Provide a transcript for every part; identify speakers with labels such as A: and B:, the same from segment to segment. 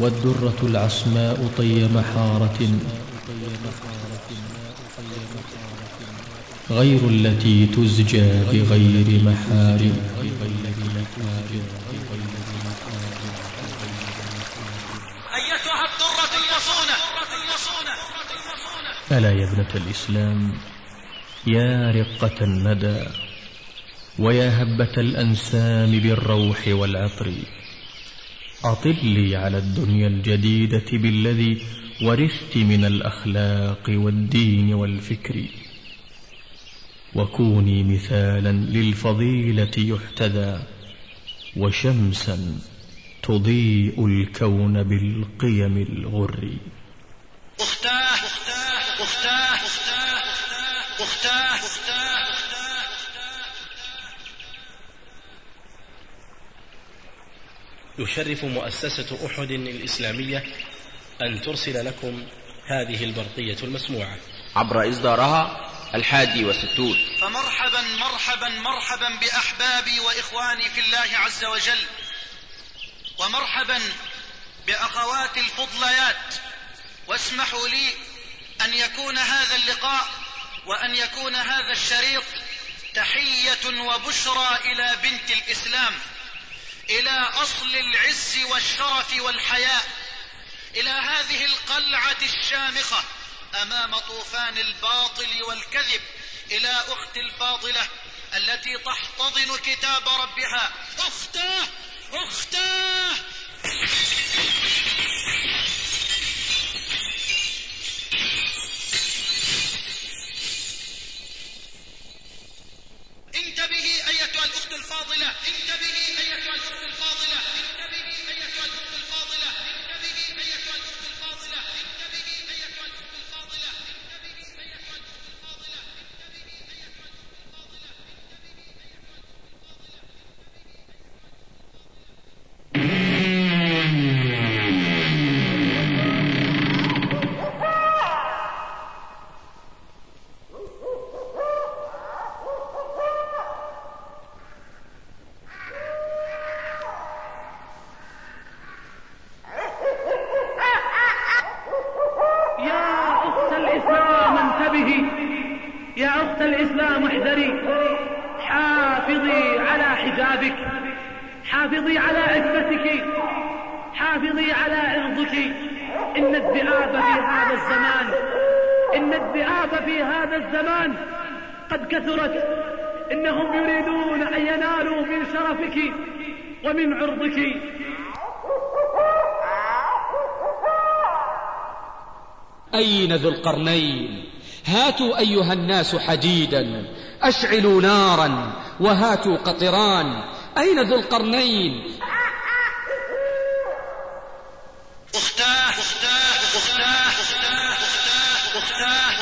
A: والدرة العصماء طي محارة غير التي تزجى بغير محارم.
B: أيتها الدرة المصونة.
A: ألا يا ابنة الإسلام، يا رقة الندى ويا هبة الأنسام بالروح والعطر، أطلي على الدنيا الجديدة بالذي ورثت من الأخلاق والدين والفكر، وكوني مثالا للفضيلة يحتذى، وشمسا تضيء الكون بالقيم الغر.
B: أختاه أختاه أختاه.
C: يشرف مؤسسة أحد الإسلامية أن ترسل لكم هذه البرقية المسموعة
D: عبر إصدارها 61.
B: فمرحبا مرحبا مرحبا بأحبابي وإخواني في الله عز وجل، ومرحبا بأخواتي الفضليات، واسمحوا لي أن يكون هذا اللقاء وأن يكون هذا الشريط تحية وبشرى إلى بنت الإسلام، إلى أصل العز والشرف والحياء، إلى هذه القلعة الشامخة أمام طوفان الباطل والكذب، إلى أختي الفاضلة التي تحتضن كتاب ربها. أختاه أختاه. انتبهي أيتها الأخت الفاضلة، انتبهي أيتها الأخت الفاضلة، انتبهي أيتها الأخت الفاضلة، انتبهي أيتها الأخت الفاضلة، انتبهي أيتها الأخت الفاضلة، انتبهي أيتها الأخت الفاضلة.
E: يا أخت الإسلام احذري، حافظي على حجابك، حافظي على عفتك، حافظي على عرضك. إن الذئاب في هذا الزمان قد كثرت، إنهم يريدون أن ينالوا من شرفك ومن عرضك.
F: أين ذو القرنين؟ هاتوا أيها الناس حديدا، أشعلوا نارا وهاتوا قطران. أين ذو القرنين؟
B: أختاه أختاه أختاه أختاه أختاه.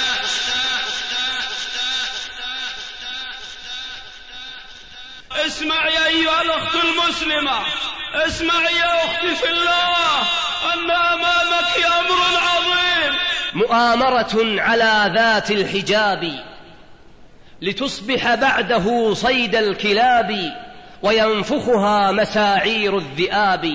E: اسمعي أيها الأخت المسلمة، اسمعي يا أختي في الله، أن أمامك أمر عظيم.
G: مؤامرة على ذات الحجاب لتصبح بعده صيد الكلاب وينفخها مساعير الذئاب.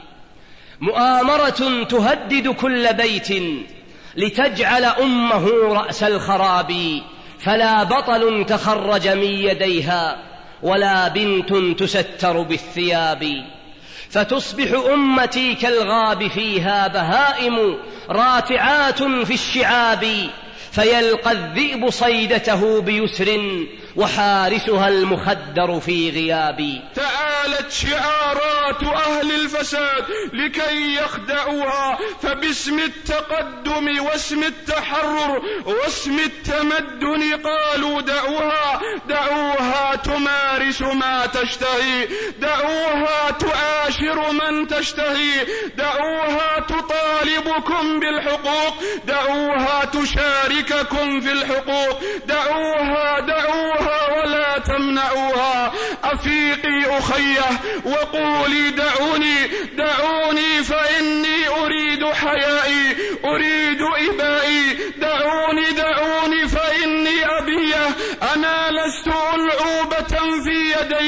G: مؤامرة تهدد كل بيت لتجعل أمه رأس الخراب. فلا بطل تخرج من يديها ولا بنت تستر بالثياب. فتصبح أمتي كالغاب فيها بهائم راتعات في الشعاب. فيلقى الذئب صيدته بيسر وحارسها المخدر في غياب.
E: تعالت شعارات أهل الفساد لكي يخدعوها، فباسم التقدم واسم التحرر واسم التمدن قالوا دعوها. دعوها تمارس ما تشتهي، دعوها تعاشر من تشتهي، دعوها تطالبكم بالحقوق، دعوها تشارككم في الحقوق، دعوها دعوها ولا تمنعوها. أفيقي أخيه وقولي دعوني دعوني، فإني أريد حيائي أريد إبائي. دعوني دعوني فإني أبيه، أنا لست ألعوبة في يديكم،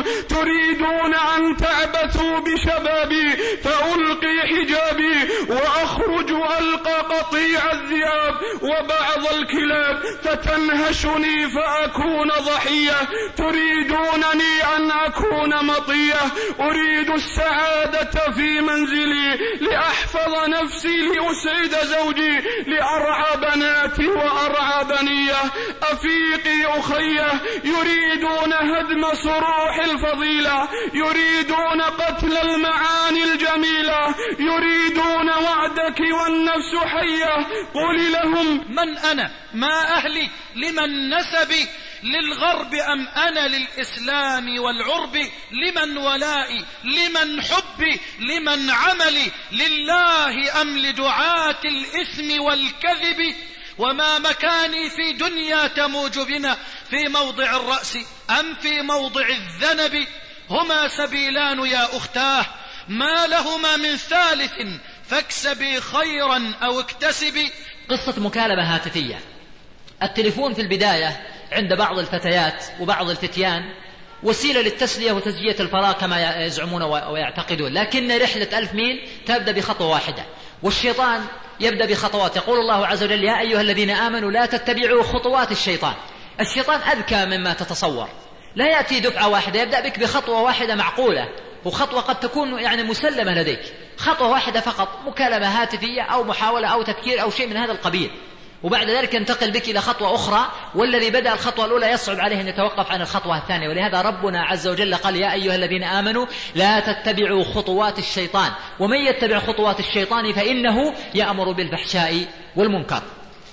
H: تريدون أن تعبثوا بشبابي فألقي حجابي وأخرج ألقى قطيع الذئاب وبعض الكلاب فتنهشني فأكون ضحية. تريدونني أن أكون مطية. أريد السعادة في منزلي لأحفظ نفسي لأسعد زوجي لأرعى بناتي وأرعى بنية. أفيقي أخيه، يريدون هدم صروح الفضيلة، يريدون قتل المعاني الجميلة، يريدون وعدك والنفس حية. قل لهم
I: من أنا؟ ما أهلي؟ لمن نسبي؟ للغرب أم أنا للإسلام والعرب؟ لمن ولائي؟ لمن حبي؟ لمن عملي؟ لله أم لدعاة الإثم والكذب؟ وما مكاني في دنيا تموج بنا، في موضع الرأس أم في موضع الذنب؟ هما سبيلان يا أختاه، ما لهما من ثالث، فاكسبي خيرا أو اكتسبي.
J: قصة مكالمة هاتفية. التليفون في البداية عند بعض الفتيات وبعض الفتيان وسيلة للتسلية وتزجية الفراغ كما يزعمون ويعتقدون، لكن رحلة 1000 ميل تبدأ بخطوة واحدة، والشيطان يبدأ بخطوات. يقول الله عز وجل: يا أيها الذين آمنوا لا تتبعوا خطوات الشيطان. الشيطان أذكى مما تتصور، لا يأتي دفعة واحدة، يبدأ بك بخطوة واحدة معقولة، وخطوة قد تكون يعني مسلمة لديك، خطوة واحدة فقط، مكالمة هاتفية أو محاولة أو تفكير أو شيء من هذا القبيل، وبعد ذلك ينتقل بك إلى خطوة أخرى، والذي بدأ الخطوة الأولى يصعب عليه أن يتوقف عن الخطوة الثانية. ولهذا ربنا عز وجل قال: يا أيها الذين آمنوا لا تتبعوا خطوات الشيطان، ومن يتبع خطوات الشيطان فإنه يأمر بالفحشاء والمنكر.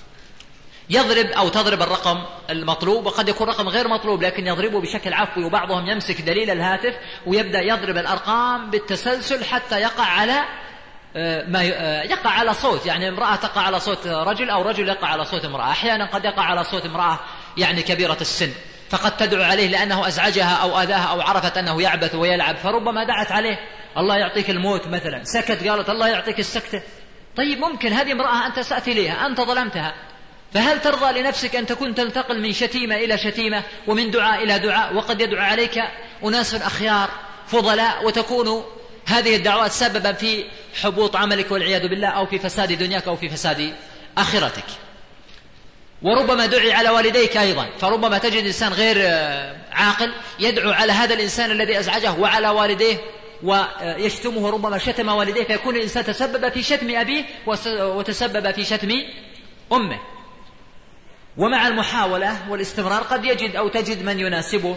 J: يضرب أو تضرب الرقم المطلوب، وقد يكون رقم غير مطلوب لكن يضربه بشكل عفوي، وبعضهم يمسك دليل الهاتف ويبدأ يضرب الأرقام بالتسلسل حتى يقع على صوت، يعني امرأة تقع على صوت رجل أو رجل يقع على صوت امرأة. أحيانا قد يقع على صوت امرأة يعني كبيرة السن، فقد تدعو عليه لأنه أزعجها أو آذاها أو عرفت أنه يعبث ويلعب، فربما دعت عليه: الله يعطيك الموت مثلا. سكت، قالت: الله يعطيك السكتة. طيب ممكن هذه امرأة أنت سأت إليها، أنت ظلمتها، فهل ترضى لنفسك أن تكون تنتقل من شتيمة إلى شتيمة ومن دعاء إلى دعاء؟ وقد يدعو عليك أناس أخيار فضلاء، وتكون هذه الدعوات سببا في حبوط عملك والعياذ بالله، أو في فساد دنياك أو في فساد آخرتك. وربما دعي على والديك أيضا، فربما تجد إنسان غير عاقل يدعو على هذا الإنسان الذي أزعجه وعلى والديه ويشتمه، ربما شتم والديه، فيكون الإنسان تسبب في شتم أبيه وتسبب في شتم أمه. ومع المحاولة والاستمرار قد يجد أو تجد من يناسبه،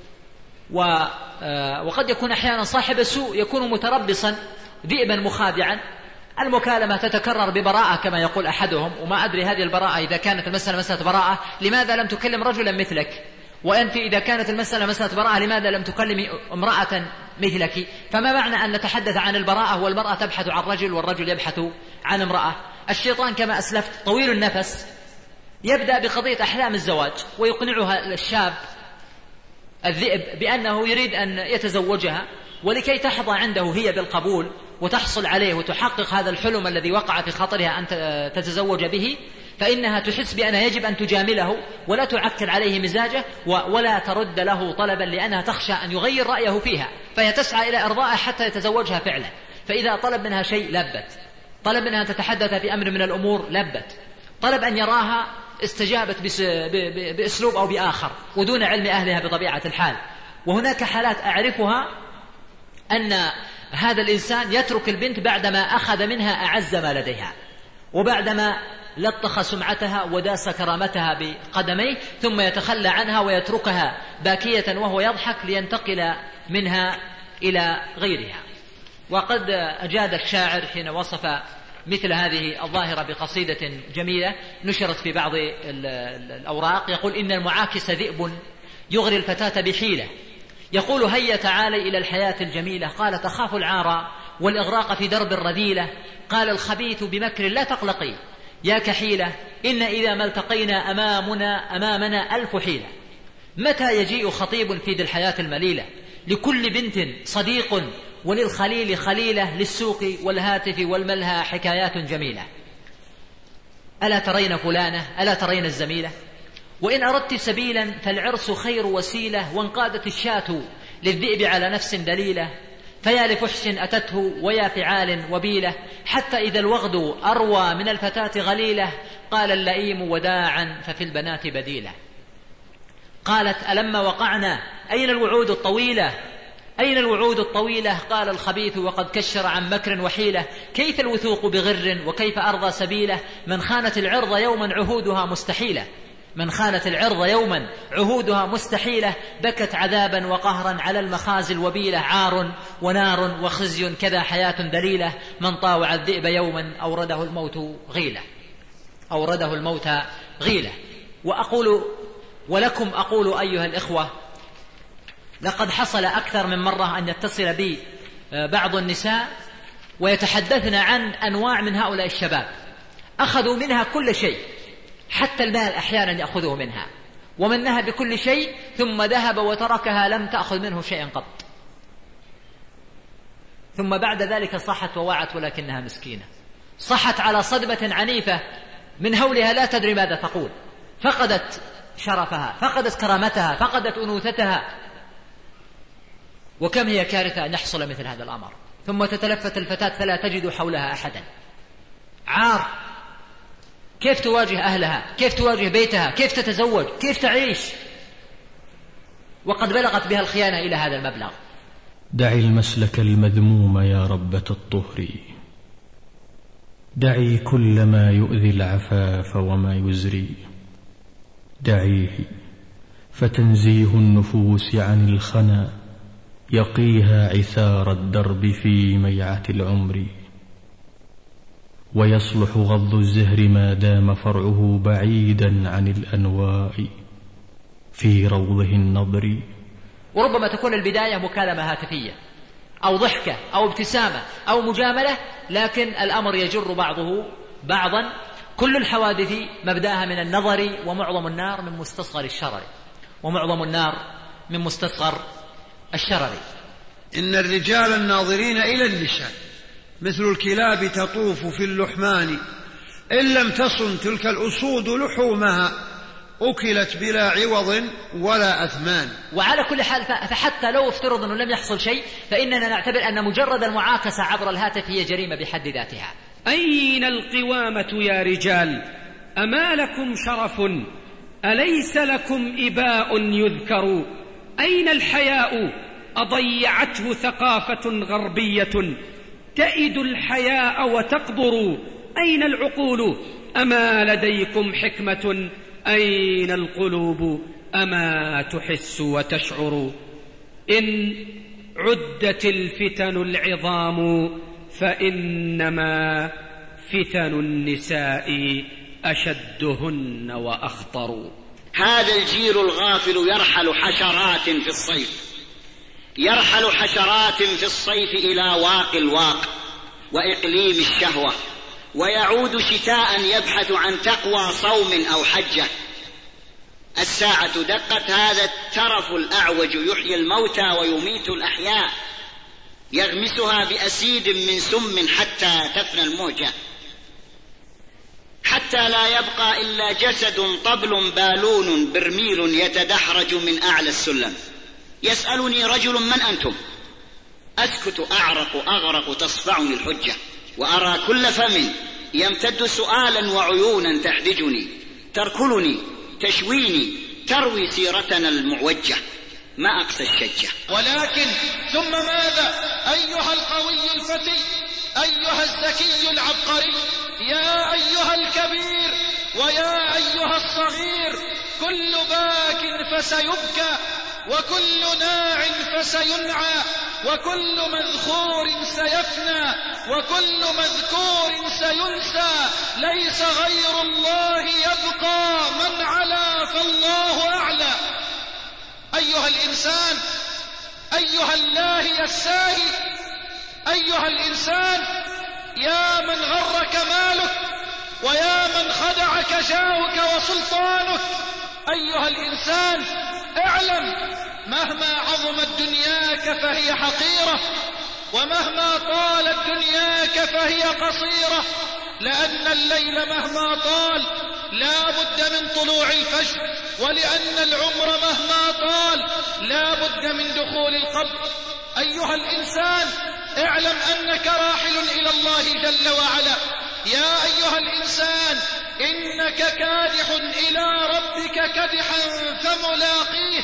J: وقد يكون أحيانا صاحب السوء يكون متربصا ذئبا مخادعا. المكالمة تتكرر ببراءة كما يقول أحدهم، وما أدري هذه البراءة إذا كانت المسألة مسألة براءة لماذا لم تكلم رجلا مثلك، وأنت إذا كانت المسألة مسألة براءة لماذا لم تكلم امرأة مثلك؟ فما معنى أن نتحدث عن البراءة والمرأة تبحث عن رجل والرجل يبحث عن امرأة؟ الشيطان كما أسلفت طويل النفس، يبدأ بقضية أحلام الزواج ويقنعها الشاب الذئب بأنه يريد أن يتزوجها، ولكي تحظى عنده هي بالقبول وتحصل عليه وتحقق هذا الحلم الذي وقع في خاطرها أن تتزوج به، فإنها تحس بأنها يجب أن تجامله ولا تعكر عليه مزاجه ولا ترد له طلبا، لأنها تخشى أن يغير رأيه فيها، فهي تسعى إلى إرضائه حتى يتزوجها فعلا. فإذا طلب منها شيء لبت، طلب منها أن تتحدث في أمر من الأمور لبت، طلب أن يراها استجابت بأسلوب أو بآخر ودون علم أهلها بطبيعة الحال. وهناك حالات أعرفها أن هذا الإنسان يترك البنت بعدما أخذ منها أعز ما لديها، وبعدما لطخ سمعتها وداس كرامتها بقدميه، ثم يتخلى عنها ويتركها باكية وهو يضحك لينتقل منها إلى غيرها. وقد أجاد الشاعر حين وصف مثل هذه الظاهرة بقصيدة جميلة نشرت في بعض الأوراق، يقول: إن المعاكس ذئب يغري الفتاة بحيلة، يقول: هيا تعالي إلى الحياة الجميلة. قال: تخاف العار والإغراق في درب الرذيلة. قال الخبيث بمكر لا تقلقي يا كحيلة، إن إذا ما التقينا أمامنا 1000 حيلة. متى يجيء خطيب في ذي الحياة المليلة؟ لكل بنت صديق وللخليل خليلة، للسوق والهاتف والملهى حكايات جميلة. ألا ترين فلانة؟ ألا ترين الزميلة؟ وإن أردت سبيلا فالعرس خير وسيلة، وانقادت الشاة للذئب على نفس دليلة، فيا لفحش أتته ويا فعال وبيلة، حتى إذا الوغد أروى من الفتاة غليلة، قال اللئيم وداعا ففي البنات بديلة. قالت ألما وقعنا أين الوعود الطويلة، أين الوعود الطويلة؟ قال الخبيث وقد كشر عن مكر وحيلة، كيف الوثوق بغر وكيف أرضى سبيله، من خانت العرض يوما عهودها مستحيلة، من خانت العرض يوما عهودها مستحيلة، بكت عذابا وقهرا على المخازي الوبيلة، عار ونار وخزي كذا حياة دليلة، من طاوع الذئب يوما أورده الموت غيلة، أورده الموت غيلة. وأقول ولكم أقول أيها الإخوة، لقد حصل أكثر من مرة أن يتصل بي بعض النساء ويتحدثن عن أنواع من هؤلاء الشباب أخذوا منها كل شيء، حتى المال أحيانا يأخذه منها، ومنها بكل شيء، ثم ذهب وتركها لم تأخذ منه شيئا قط، ثم بعد ذلك صحت ووعت ولكنها مسكينة، صحت على صدمة عنيفة من هولها لا تدري ماذا تقول، فقدت شرفها، فقدت كرامتها، فقدت أنوثتها. وكم هي كارثة أن يحصل مثل هذا الأمر، ثم تتلفت الفتاة فلا تجد حولها أحدا، عار. كيف تواجه أهلها، كيف تواجه بيتها، كيف تتزوج، كيف تعيش، وقد بلغت بها الخيانة إلى هذا المبلغ.
A: دعي المسلك المذموم يا ربة الطهر، دعي كل ما يؤذي العفاف وما يزري، دعيه فتنزيه النفوس عن الخنا، يقيها عثار الدرب في ميعة العمر، ويصلح غض الزهر ما دام فرعه بعيدا عن الأنواء في روضه النضر.
J: وربما تكون البداية مكالمة هاتفية أو ضحكة أو ابتسامة أو مجاملة، لكن الأمر يجر بعضه بعضا. كل الحوادث مبداها من النظر، ومعظم النار من مستصغر الشرر، ومعظم النار من مستصغر الشرر.
K: إن الرجال الناظرين إلى النساء مثل الكلاب تطوف في اللحمان، إن لم تصن تلك الأسود لحومها، أكلت بلا عوض ولا أثمان.
J: وعلى كل حال، فحتى لو افترض أنه لم يحصل شيء، فإننا نعتبر أن مجرد المعاكسة عبر الهاتف هي جريمة بحد ذاتها.
L: أين القوامة يا رجال؟ أما لكم شرف؟ أليس لكم إباء يذكر؟ أين الحياء؟ أضيعته ثقافة غربية تئد الحياء وتقبر. أين العقول؟ أما لديكم حكمة؟ أين القلوب؟ أما تحس وتشعر؟ إن عدت الفتن العظام فإنما فتن النساء أشدهن وأخطر.
M: هذا الجيل الغافل يرحل حشرات في الصيف، يرحل حشرات في الصيف إلى واق الواق وإقليم الشهوة، ويعود شتاء يبحث عن تقوى صوم أو حجة. الساعة دقت، هذا الترف الأعوج يحيي الموتى ويميت الأحياء، يغمسها بأسيد من سم حتى تفنى الموجة، حتى لا يبقى إلا جسد طبل بالون برميل يتدحرج من أعلى السلم. يسألني رجل: من أنتم؟ أسكت، أعرق أغرق، تصفعني الحجة، وأرى كل فم يمتد سؤالا وعيونا تحدجني، تركلني، تشويني، تروي سيرتنا المعوجة، ما أقسى الشجة.
I: ولكن ثم ماذا أيها القوي الفتي، أيها الذكي العبقري، يا أيها الكبير ويا أيها الصغير، كل باك فسيبكى، وكل ناع فسينعى، وكل مذخور سيفنى، وكل مذكور سينسى، ليس غير الله يبقى، من علا فالله أعلى. أيها الإنسان، أيها اللاهي الساهي، أيها الإنسان، يا من غرك مالك، ويا من خدعك جاهك وسلطانك، أيها الإنسان اعلم، مهما عظمت دنياك فهي حقيرة، ومهما طالت دنياك فهي قصيرة، لأن الليل مهما طال لا بد من طلوع الفجر، ولأن العمر مهما طال لا بد من دخول القبر. أيها الإنسان، اعلم أنك راحل إلى الله جل وعلا. يا أيها الإنسان، إنك كادح إلى ربك كدحا فملاقيه.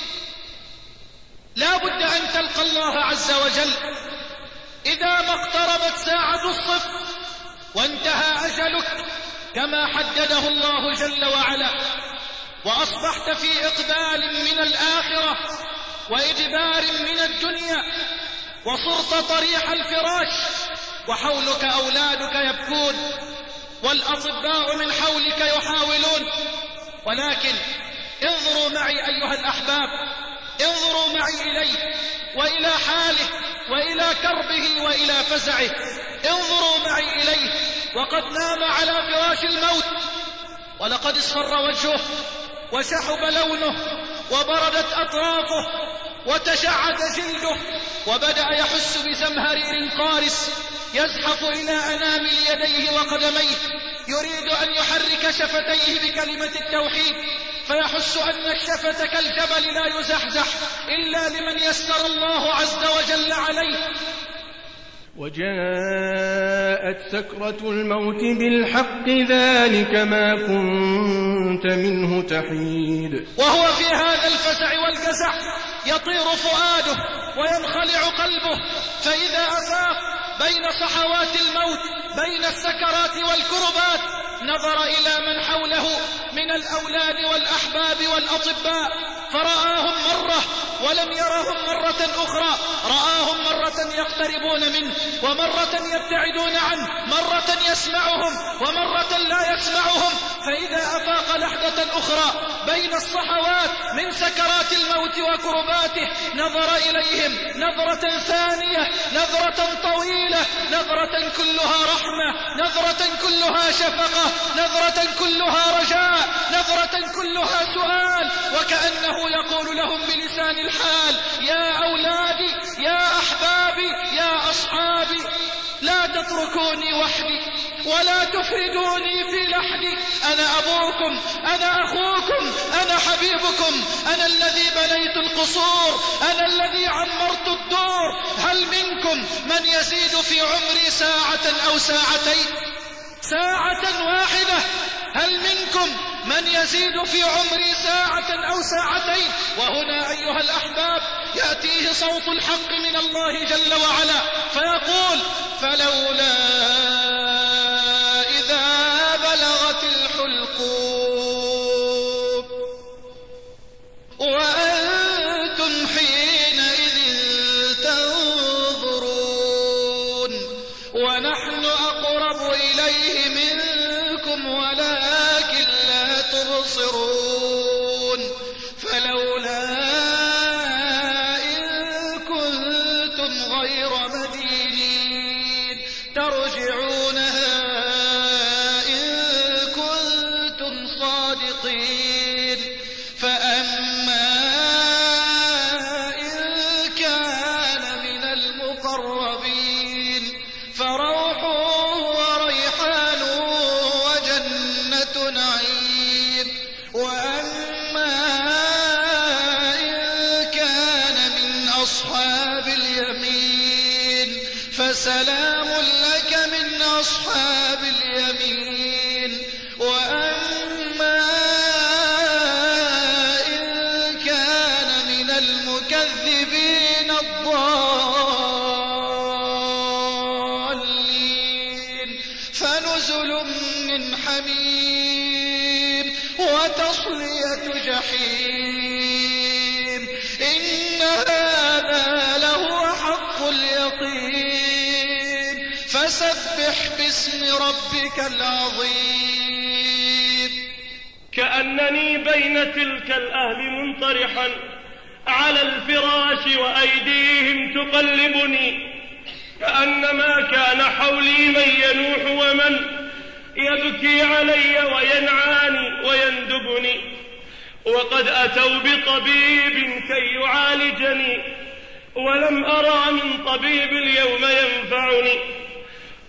I: لا بد أن تلقى الله عز وجل. إذا ما اقتربت ساعة الصفر وانتهى أجلك كما حدده الله جل وعلا، وأصبحت في إقبال من الآخرة وإدبار من الدنيا، وصرت طريح الفراش وحولك أولادك يبكون والأطباء من حولك يحاولون، ولكن انظروا معي أيها الأحباب، انظروا معي إليه وإلى حاله وإلى كربه وإلى فزعه. انظروا معي إليه وقد نام على فراش الموت، ولقد اصفر وجهه وشحب لونه وبردت أطرافه وتشعث جلده، وبدأ يحس بزمهرير قارس يزحف إلى أنامل يديه وقدميه، يريد أن يحرك شفتيه بكلمة التوحيد، فيحس أن الشفة كالجبل لا يزحزح إلا لمن يسر الله عز وجل عليه.
H: وجاءت سكرة الموت بالحق ذلك ما كنت منه تحيد.
I: وهو في هذا الفزع والجزع يطير فؤاده وينخلع قلبه، فإذا أفاق بين صحوات الموت بين السكرات والكربات نظر إلى من حوله من الأولاد والأحباب والأطباء، فرآهم مرة ولم يرهم مرة أخرى، رآهم مرة يقتربون منه ومرة يبتعدون عنه، مرة يسمعهم ومرة لا يسمعهم، فإذا أفاق لحظة أخرى بين الصحوات من سكرات الموت وكرباته نظر إليهم نظرة ثانية، نظرة طويلة، نظرة كلها رحمة، نظرة كلها شفقة، نظرة كلها رجاء، نظرة كلها سؤال، وكأنه يقول لهم بلسان الحال: يا أولادي، يا أحبابي، يا أصحابي، لا تتركوني وحدي ولا تفردوني في لحدي، أنا أبوكم، أنا أخوكم، أنا حبيبكم، أنا الذي بنيت القصور، أنا الذي عمرت الدور، هل منكم من يزيد في عمري ساعة أو ساعتين؟ ساعة واحدة، هل منكم من يزيد في عمري ساعة أو ساعتين؟ وهنا أيها الأحباب يأتيه صوت الحق من الله جل وعلا فيقول: فلولا إذا بلغت الحلقوم وأنتم حينئذ تنظرون ونحن أقرب إليه منكم ولكن لا تبصرون، فلولا إن كنتم غير مدينين ترجعونها إن كنتم صادقين، فأما إن كان من المقربين فروح وريحان وجنة نعيم، وأما إن كان من أصحاب اليمين فسلام لك من أصحاب اليمين، وأما إن كان من المكذبين الضالين فنزل من حميم وتصلية جحيم، إن هذا لهو حق اليقين، فسبح باسم ربك العظيم.
N: كأنني بين تلك الأهل منطرحا على الفراش وأيديهم تقلبني، كأنما كان حولي من ينوح ومن يبكي علي وينعاني ويندبني، وقد أتوا بطبيب كي يعالجني ولم أرى من طبيب اليوم ينفعني،